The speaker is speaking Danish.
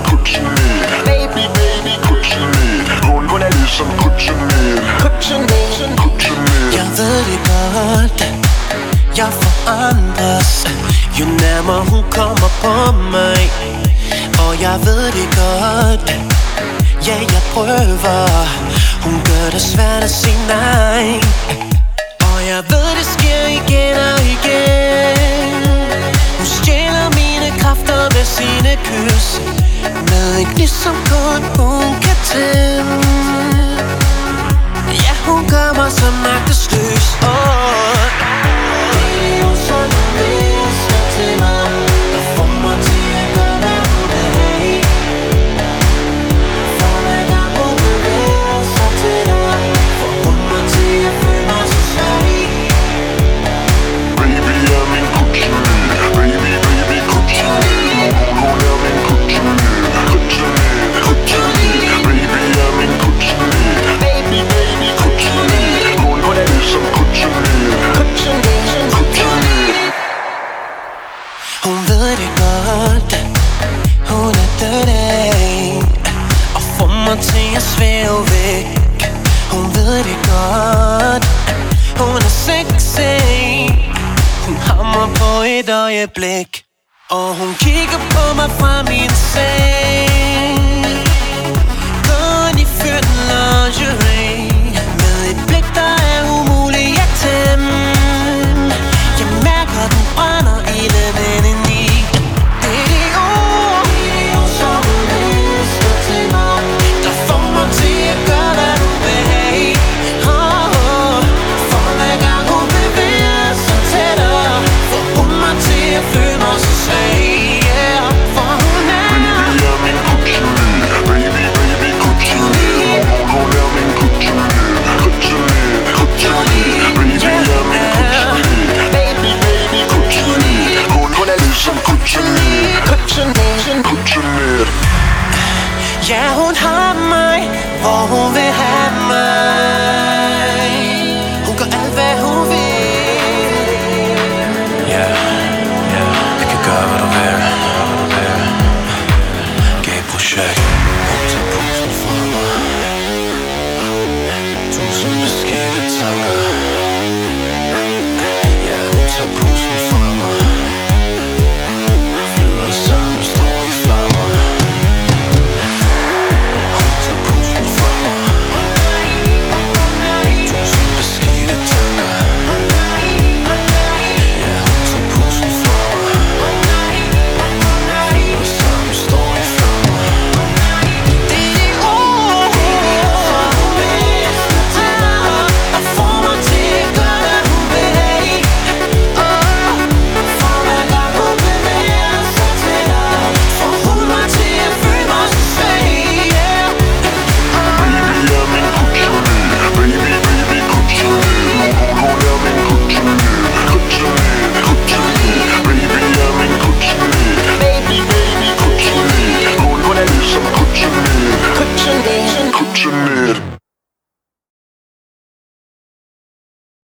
kryptonit. Baby, baby, kryptonit. Hun er ligesom kryptonit. Kryptonit. Jeg ved det godt, jeg forandres, jo nærmere hun kommer på mig. Og jeg ved det godt, ja, jeg prøver. Hun gør det svært at sige nej. Og jeg ved det sker igen og igen. Hun stjæler mine kræfter med sine kys, med en gnist som kun hun kan tænde. Ja, hun gør mig så magtesløs. Det er hun sådan, hun visker til mig, og får mig til at gøre, hvad hun vil. For hver gang hun bevæger sig til dig, får hun mig til at føle mig så svag. Baby er min kryptonit. Baby, baby, kryptonit. Hun er min kryptonit. Kryptonit. Baby er min kryptonit. Baby, baby, kryptonit. Hun er ligesom kryptonit. Kryptonit. Hun ved det godt, hun er dirty, og får mig til at svæve væk. Hun ved det godt, hun er sexy. Hun hammer på et øjeblik, og hun kigger på mig fra min seng, kun i fyrt lingerie, med et blik, der er umuligt at tæmme. Jeg mærker, den brænder i den indeni. Det er de ord, som hun visker til mig, der får mig til at gøre, hvad hun vil. For hver gang hun bevæger sig tættere, får hun mig til at føle mig så svag. For hun er Baby er min kryptonit. Baby, baby, kryptonit. Hun er min kryptonit. Kryptonit. Baby er min kryptonit. Baby, baby, kryptonit. Hun er ligesom kryptonit. Kryptonit. ja, hun har mig, hvor hun vil have